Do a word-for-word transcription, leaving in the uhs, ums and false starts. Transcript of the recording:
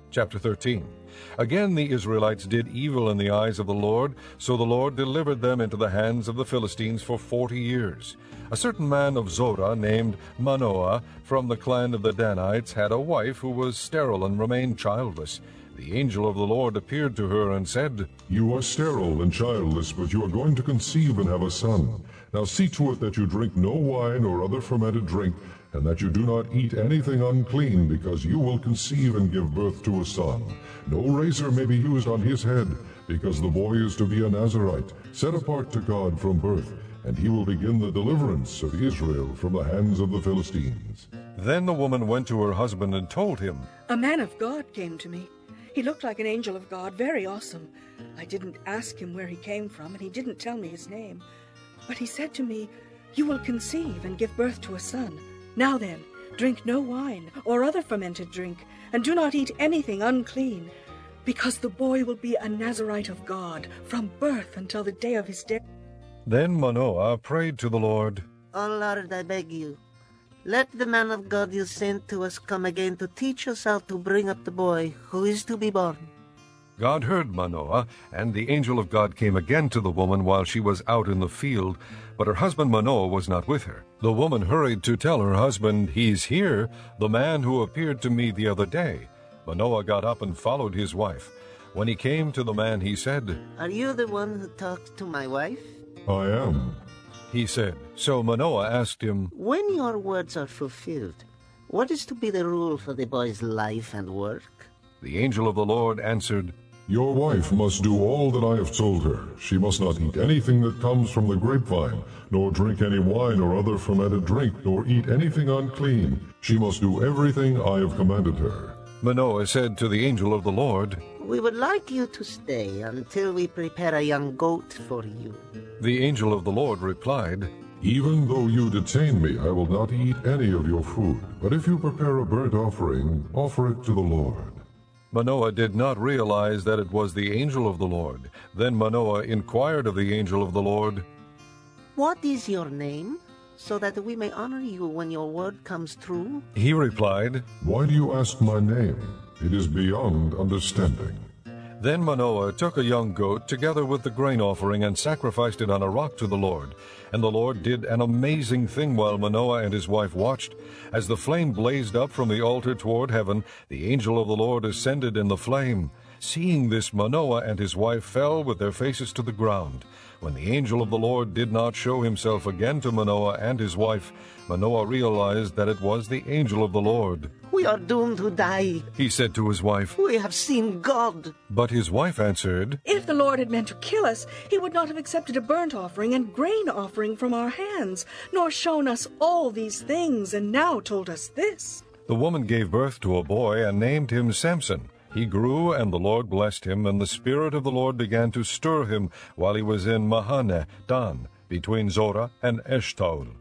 Chapter thirteen. Again the Israelites did evil in the eyes of the Lord, so the Lord delivered them into the hands of the Philistines for forty years. A certain man of Zorah, named Manoah, from the clan of the Danites, had a wife who was sterile and remained childless. The angel of the Lord appeared to her and said, You are sterile and childless, but you are going to conceive and have a son. Now see to it that you drink no wine or other fermented drink, and that you do not eat anything unclean, because you will conceive and give birth to a son. No razor may be used on his head, because the boy is to be a Nazirite, set apart to God from birth, and he will begin the deliverance of Israel from the hands of the Philistines. Then the woman went to her husband and told him, A man of God came to me. He looked like an angel of God, very awesome. I didn't ask him where he came from, and he didn't tell me his name. But he said to me, You will conceive and give birth to a son. Now then, drink no wine or other fermented drink, and do not eat anything unclean, because the boy will be a Nazirite of God from birth until the day of his death. Then Manoah prayed to the Lord, O Lord, I beg you, let the man of God you sent to us come again to teach us how to bring up the boy who is to be born. God heard Manoah, and the angel of God came again to the woman while she was out in the field, but her husband Manoah was not with her. The woman hurried to tell her husband, He's here, the man who appeared to me the other day. Manoah got up and followed his wife. When he came to the man, he said, Are you the one who talked to my wife? I am. He said. So Manoah asked him, When your words are fulfilled, what is to be the rule for the boy's life and work? The angel of the Lord answered, Your wife must do all that I have told her. She must not eat anything that comes from the grapevine, nor drink any wine or other fermented drink, nor eat anything unclean. She must do everything I have commanded her. Manoah said to the angel of the Lord, We would like you to stay until we prepare a young goat for you. The angel of the Lord replied, Even though you detain me, I will not eat any of your food. But if you prepare a burnt offering, offer it to the Lord. Manoah did not realize that it was the angel of the Lord. Then Manoah inquired of the angel of the Lord, What is your name, so that we may honor you when your word comes true? He replied, Why do you ask my name? It is beyond understanding. Then Manoah took a young goat together with the grain offering and sacrificed it on a rock to the Lord. And the Lord did an amazing thing while Manoah and his wife watched. As the flame blazed up from the altar toward heaven, the angel of the Lord ascended in the flame. Seeing this, Manoah and his wife fell with their faces to the ground. When the angel of the Lord did not show himself again to Manoah and his wife, Manoah realized that it was the angel of the Lord. We are doomed to die. He said to his wife, We have seen God. But his wife answered, If the Lord had meant to kill us, he would not have accepted a burnt offering and grain offering from our hands, nor shown us all these things, and now told us this. The woman gave birth to a boy and named him Samson. He grew, and the Lord blessed him, and the Spirit of the Lord began to stir him while he was in Mahaneh Dan, between Zorah and Eshtaol.